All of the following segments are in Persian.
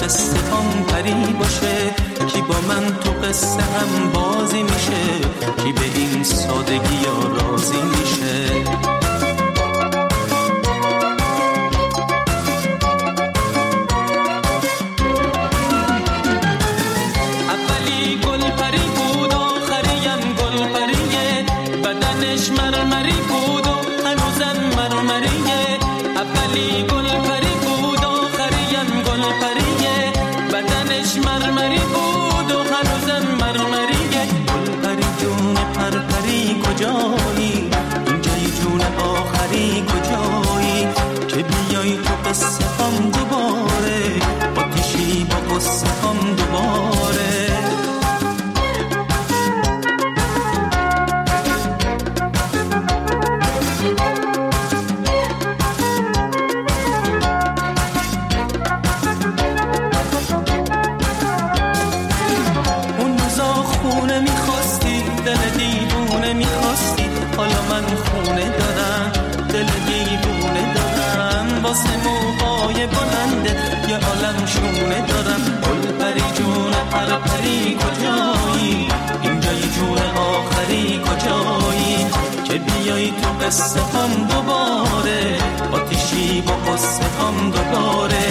قصه هم پری باشه، کی با من تو قصه هم بازی میشه، کی به این سادگی ها راضی میشه. اولی گل پری بود، آخریم گل پریه، بدنش مرمری بود و هنوزم مرمریه. اولی گل پری بود، آخریم گل پریه، بدنش مرمری بود و هنوزم مرمریه. گل پری جون پرپری کجایی، اینجای جون آخری کجایی، که بیای تو قصه هم دوباره، آتیشی با قصه هم دوباره. حالا من خونه دارم، دل دیوونه دارم، واسه موهای بلنده یه عالم شونه دارم. گل پری جون پرپری کجایی، اینجای جون آخری کجایی، که بیایی تو قصه هم دوباره، آتیشی با قصه هم دوباره.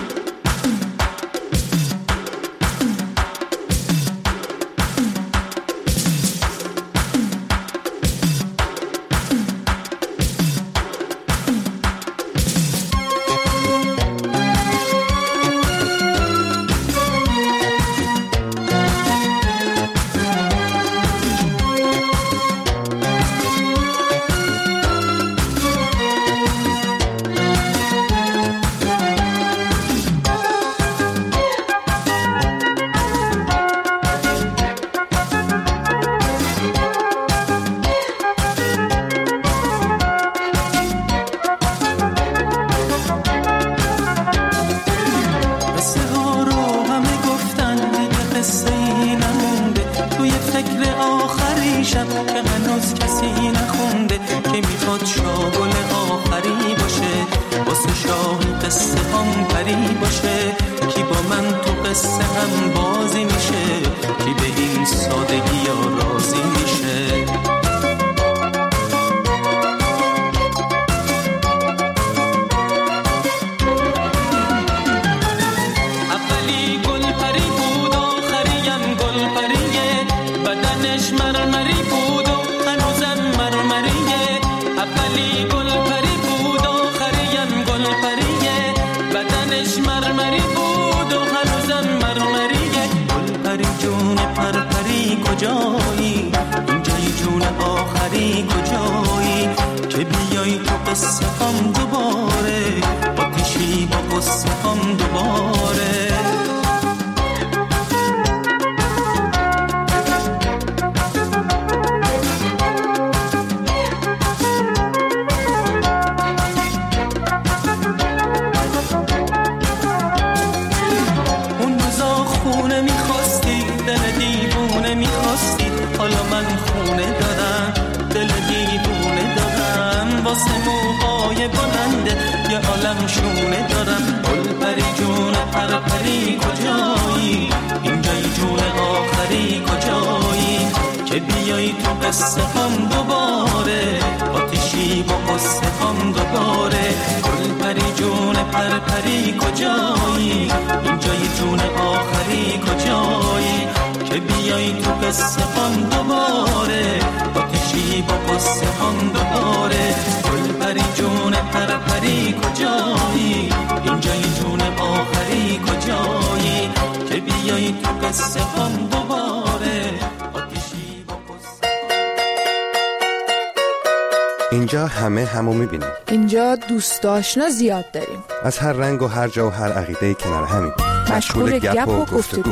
اینجا همو میبینیم. اینجا دوست آشنا زیاد داریم، از هر رنگ و هر جا و هر عقیده کنار همین، مشغول گپ و گفتگو.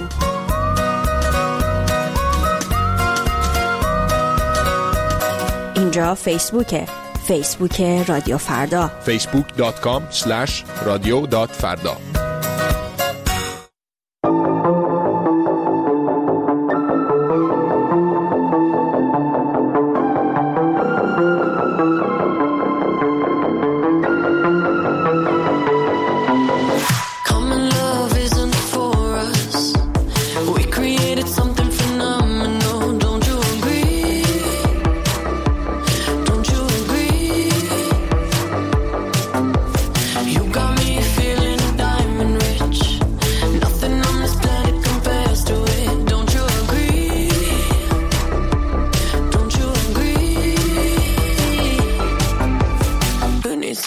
اینجا فیسبوک رادیو فردا، facebook.com/radio.farda. Common love isn't for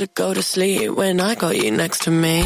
to go to sleep when I got you next to me.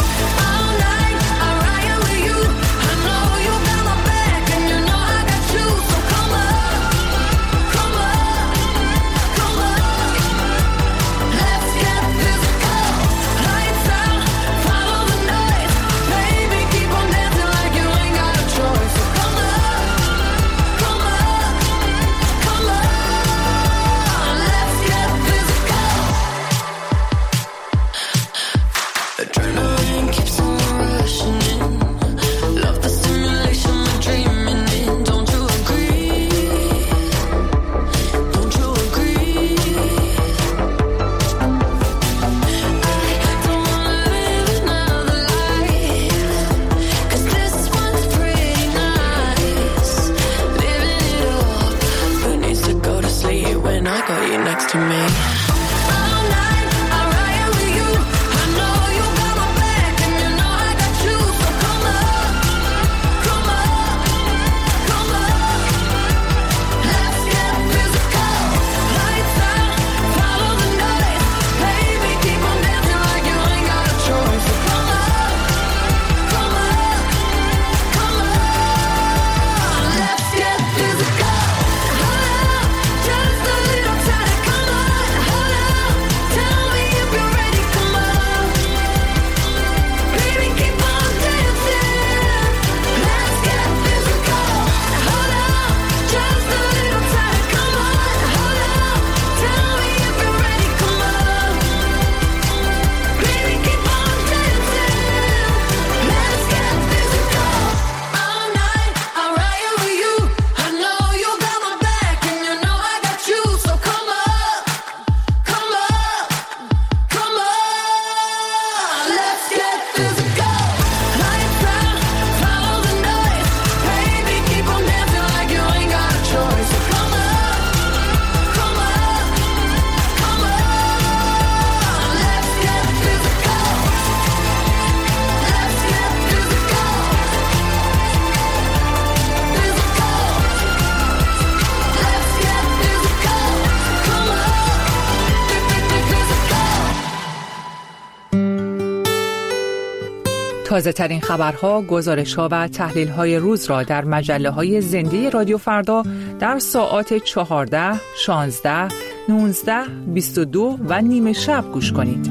تازه ترین خبرها، گزارش‌ها و تحلیل‌های روز را در مجله‌های زنده رادیو فردا در ساعات 14، 16، 19، 22 و نیم شب گوش کنید.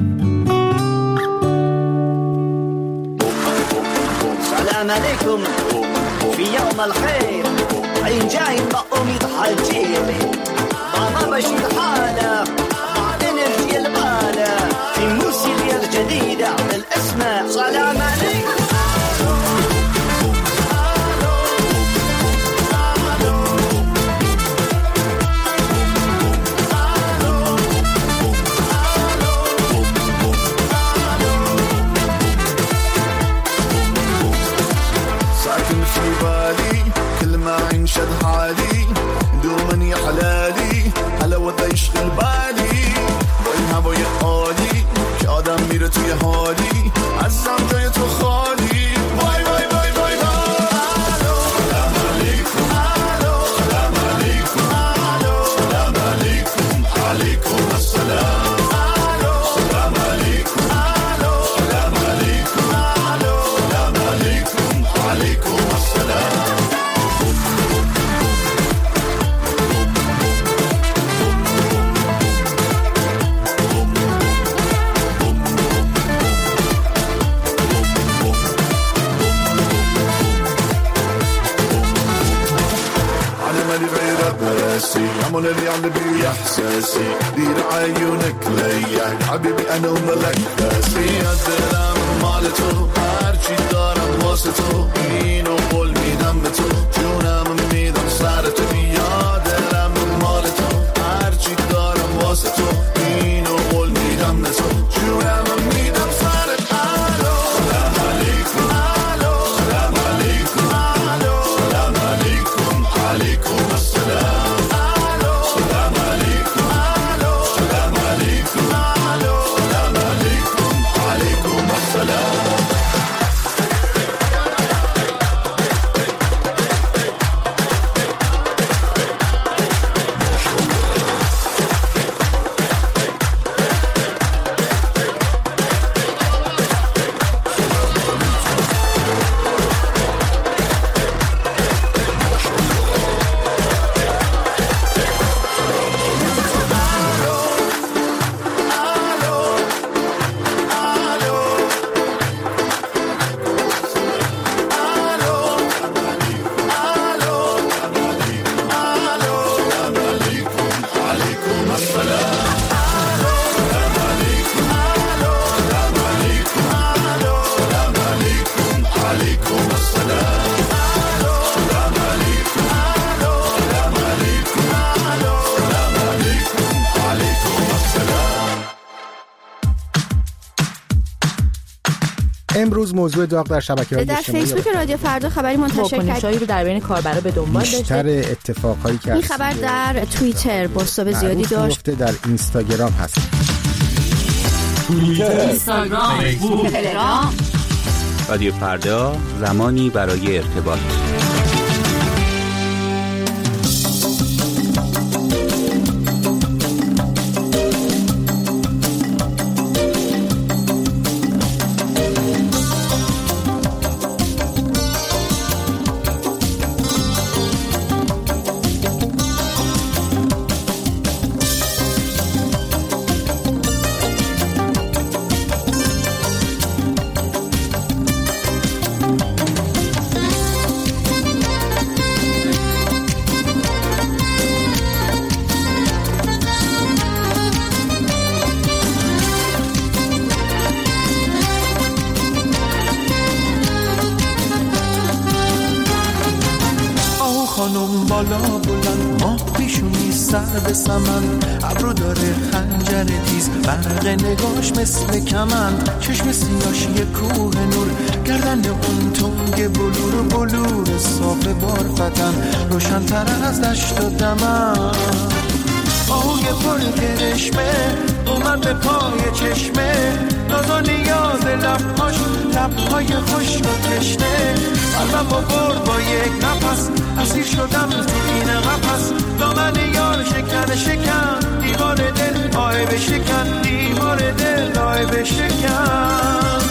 سلام علیکم فی یوم الخیر این جایم با امید حاجیلی بابا بشید حالا مع انرژی البالا في موسيقى الجديدة بالاسماء سلام عليكم ساكن في بالي كل ما ينشد حالي دوما يا حلالي حلاوة يشغل بالي باینها با یه عالی که آدم میره توی حالی عزیزم جای تو خالی وای وای وای وای سلام علیکم سلام علیکم سلام علیکم علیکم السلام سلام علیکم سلام علیکم سلام علیکم علیکم السلام همون اللي عندي احساسي دير عيونك ليا حبيبي انا وملك داسي الدلم مالتو هرچی دارم واسه تو اینو قول میدم به تو جونم میدم سر تو یادم مالتو هرچی دارم واسه تو اینو قول میدم به تو جونم میدم سر سلام علیکم سلام علیکم سلام علیکم علیکم السلام امروز موضوع داغ در شبکه‌های اجتماعی در فیسبوک رادیو فردا خبری منتشر کرد رو در بین کاربرا به دنبال داشته. بیشتر اتفاقایی که این خبر در توییتر بازتاب زیادی داشت. در اینستاگرام هست. توییتر، اینستاگرام، فیسبوک، تلگرام. رادیو فردا، زمانی برای ارتباط. خانم بالا بلند ماه پیشونی سر به سمن ابرو داره خنجر تیز برق نگاش مثل کمند چشم سیاش یه کوه نور گردن اون تنگ بلور صاف بارفتن روشن تر از دشت و دمن آهوی پر کرشمه اومد به پای چشمه ناز و نیاز لبهای خشک و تشنه قلبم با برد با یک نفس اسیر شدم تو این قفس دامن یار شکن دیوار دل آه بشکن دیوار دل آه بشکن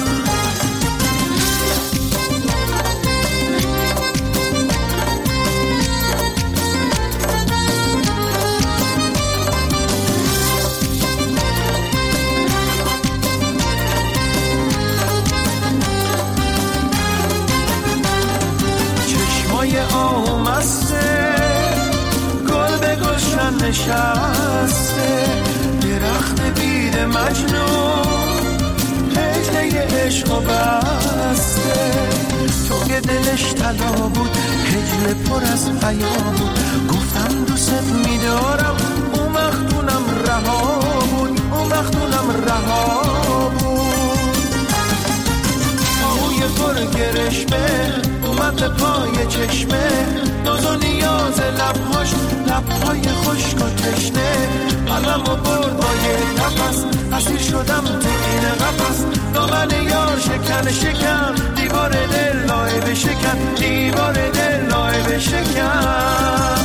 آمسته گل به گلشن نشسته درخت بید مجنون هجله عشق و بسته تو که دلش طلا بود هجله پر از حیا بود گفتم دوست میدارم اون وقتونم رها بود آهوی پر گرشمه اومد به پای چشمه ناز و نیاز لبهای خشک و تشنه قلبم و برد با یک نفس اسیر شدم تو این قفس دامن یار شکن دیوار دل لای بشکن دیوار دل لای بشکن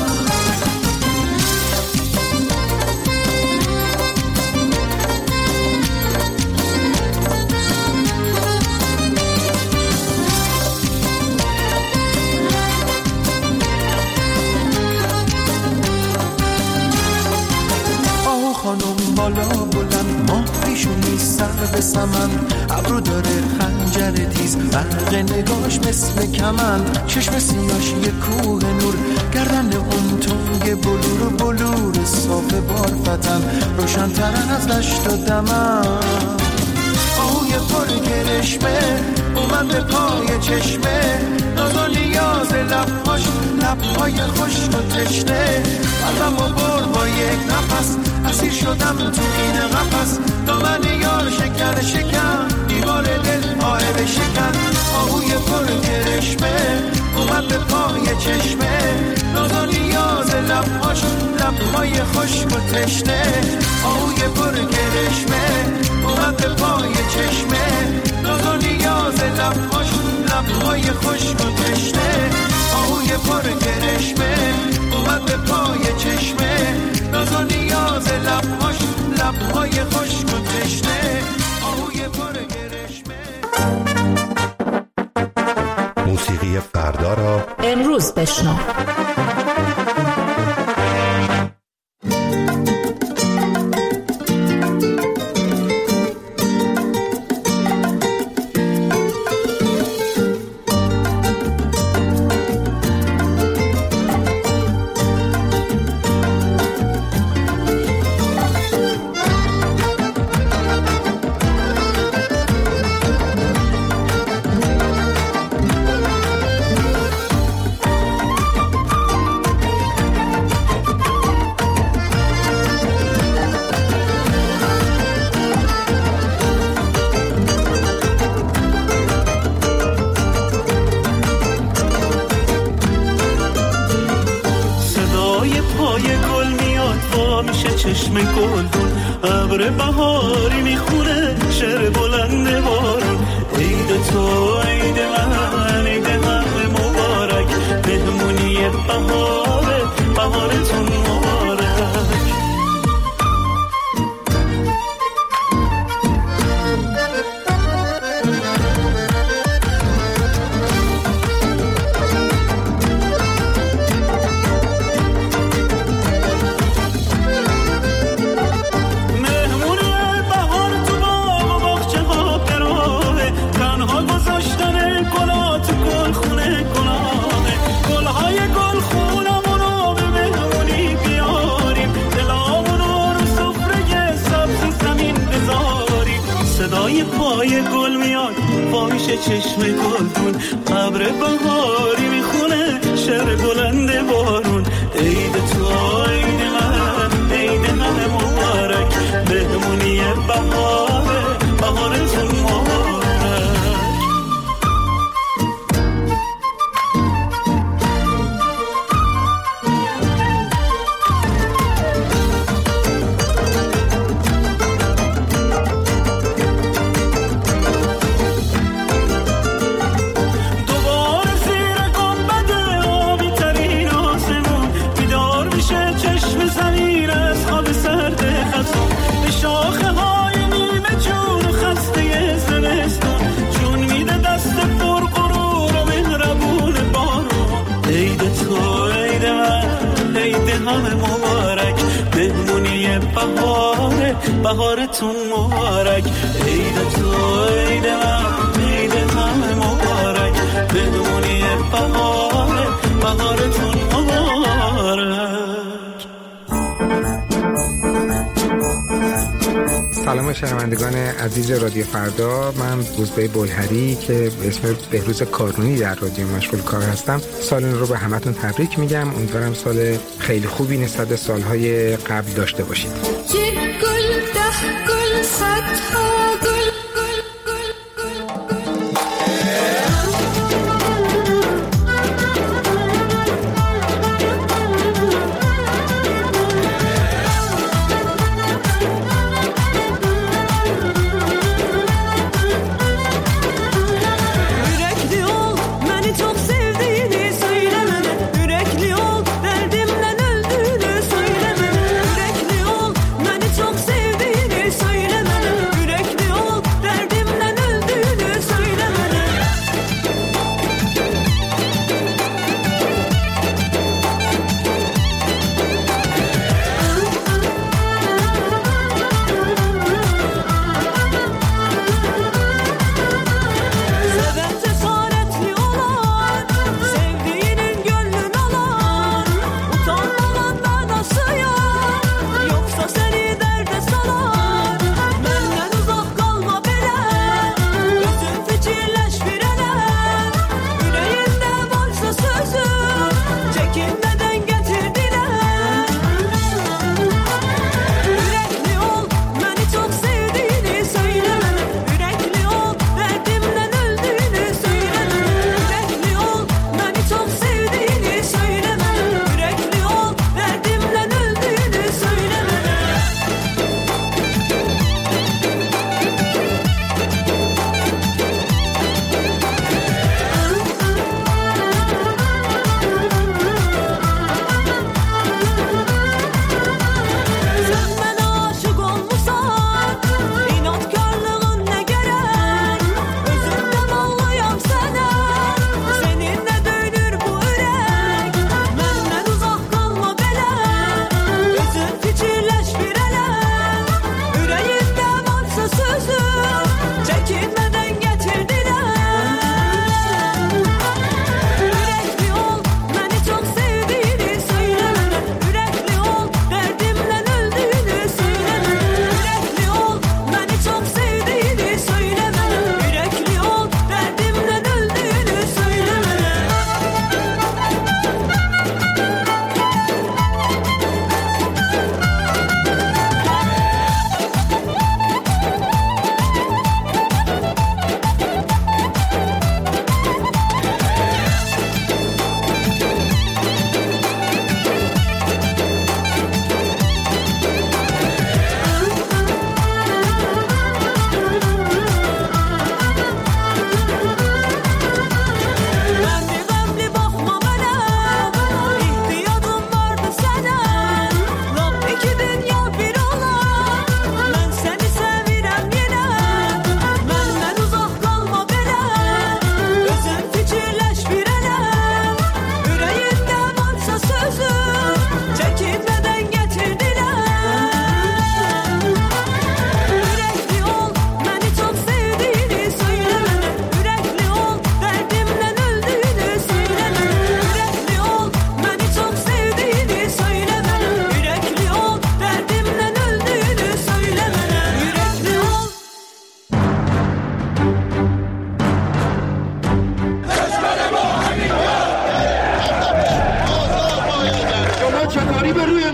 خانم بالا بلند ماه پیشونی سر به سمن ابرو داره خنجر تیز برق نگاش مثل کمند چشم سیاش یه کوه نور گردن اون تنگ بلور صاف بارفتن روشن تر از دشت و دمن آهوی پر گرشمه اومد به پای چشمه ناز و نیاز لبهای خشک و تشنه قلبم و برد با یک نفس اسیر شدم تو این قفس دامن یار شکن دیوار دل آه بشکن آهوی پر گرشمه اومد به پای چشمه ناز و نیاز لبهای خشک و تشنه آهوی پر گرشمه اومد به پای چشمه ناز و نیاز لبهای خشک و تشنه آهوی پر گرشمه اومد به پای چشمه ناز و نیاز لبهای خشک و تشنه آهوی پر گرشمه. موسیقی فردا را امروز بشنو. چشم گلدون ابر بهاری میخونه شعر بلند بارون عید تو عید من عید من مبارک مهمونی بهارتون مبارک پای گل میاد پایش چشم گلدون ابر بهاری میخونه شعر بلند بارون عید تو عید من عید من مبارک مهمونی بهارتون مبارک بهارتون مبارک عید تو عید من عید من مبارک بدونی بهارتون مبارک. سلام شنوندگان عزیز رادیو فردا، من روزبه بلهری که به اسم بهروز کارونی در رادیو مشغول کار هستم سال رو به همتون تبریک میگم. امیدوارم سال خیلی خوبی نسبت به سالهای قبل داشته باشید.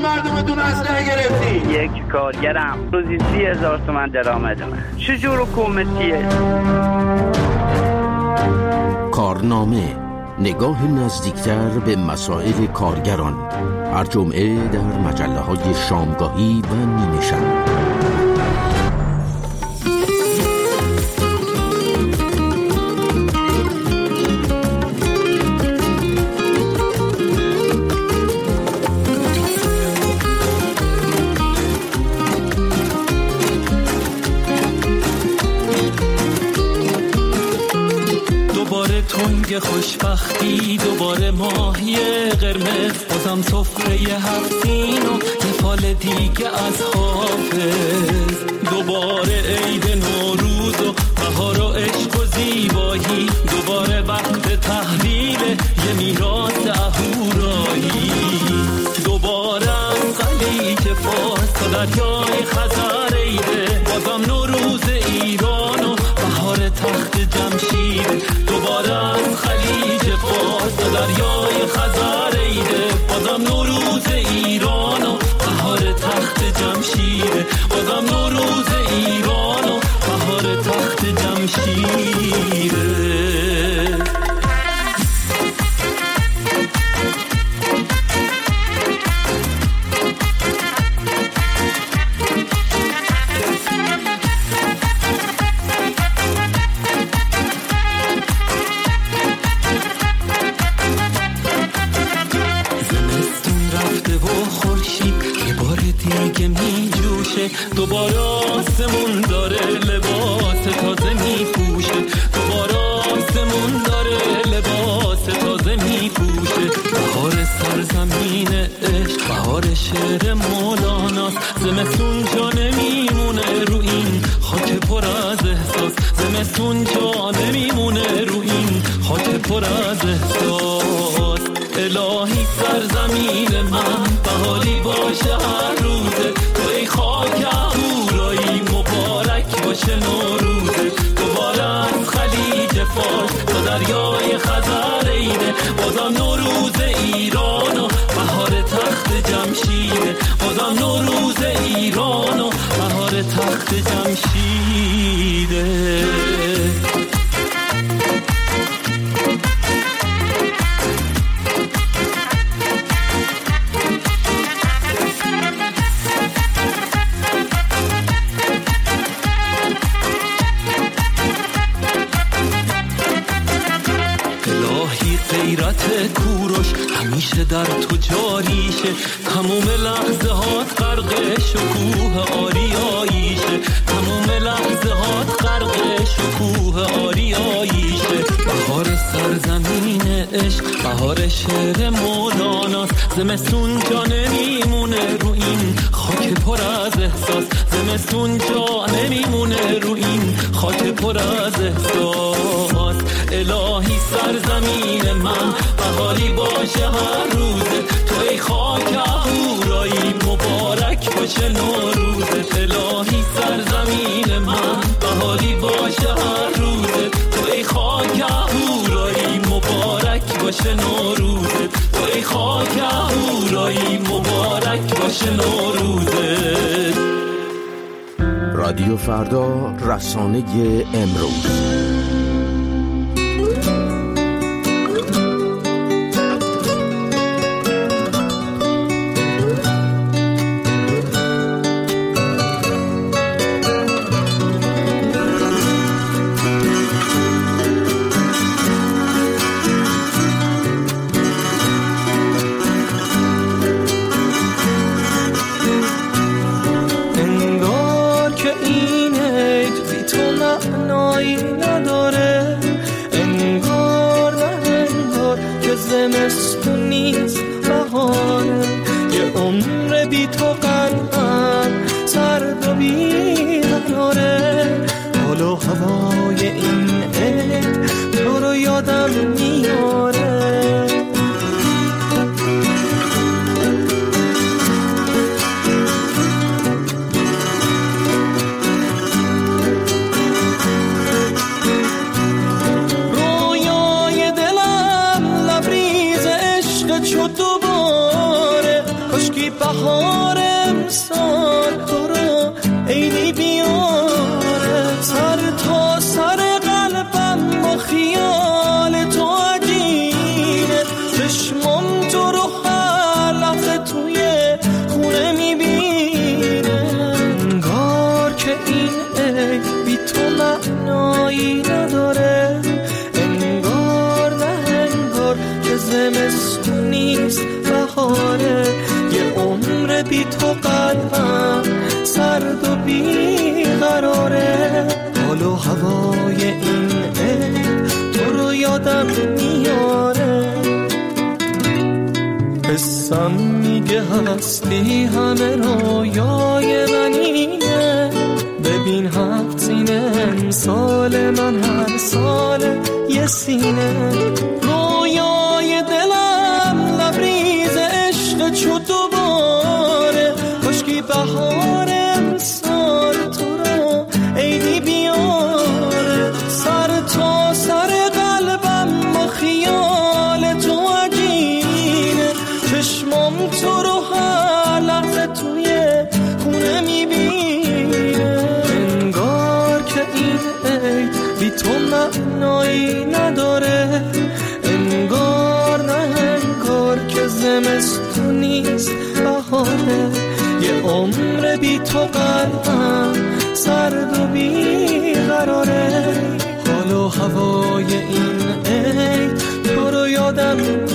مردمتون اسلحه گرفتی؟ یک کارگرم روزی 30,000 تومان درآمد من. چجور حکومتیه؟ کارنامه، نگاه نزدیکتر به مسائل کارگران، هر جمعه در مجله‌های شامگاهی و نیمه شب. تنگ خوشبختی، دوباره ماهی قرمز، بازم سفره هفتین و یه فال دیگه از حافظ. دوباره عید نوروز و بهار و عشق و زیبایی، دوباره وقت تحویل یه میراث اهورایی. دوباره از خلیج فارس تا دریای خزر عیده، بازم نوروز ایران و بهار تخت جمشید. دوباره از خلیج فارس تا دریای خزر عیده، بازم نوروز ایران و بهار تخت جمشید. بازم نوروز ایران و بهار تخت جمشید. دوباره آسمون داره لباس تازه میپوشه. دوباره آسمون داره لباس تازه میپوشه. بهار سرزمین عشق، بهار شعر مولاناست. زمستون جا نمیمونه رو این خاک پر از احساس. زمستون جا نمیمونه رو این خاک پر از احساس. الهی سرزمین من بهاری باشه هر روزه، توی خاک اهورایی مبارک باشه نوروزه. دوباره از خلیج فارس تا دریای خزر عیده، بازم نوروز ایران و بهار تخت جمشیده. بازم نوروز ایران و بهار تخت جمشیده. غیرت کوروش همیشه در تو جاریشه. تموم لحظه هات غرق شکوه آریاییشه. تموم لحظه هات غرق شکوه آریاییشه. بهار سرزمین عشق، بهار شعر مولاناست. زمستون جا نمیمونه رو این خاک پر از احساس. زمستون جا نمیمونه رو این خاک پر از احساس. الهی سرزمین من بهاری باشه هر روزه، توی خاک اهورایی مبارک باشه نوروزه. الهی سرزمین من بهاری باشه هر روزه، توی خاک اهورایی مبارک باشه نوروزه. توی خاک اهورایی مبارک باشه نوروزه. رادیو فردا، رسانه امروز. بهار زمستون نیست بهاره، یه عمر بی تو قلبم سرد و بی قراره. حال و هوای این عید تو رو یادم میاره، قسم میگه هستی همه رویای منینه. ببین 7 سینه امسال من هر سال یه سینه. رویای دلم لبریز عشق چو دوباره، کاشکی بهار امسال تو رو عیدی بیاره. سر تا سر قلبم با خیال تو عجینه، چشمام تو رو هر لحظه توی خونه میبینه. انگار که این عید بی تو معنایی نداره، انگار نه انگار که زمستون نیست بهاره، یه عمر بی تو قلبم سرد و بی قراره. حال و هوای این عید تو رو یادم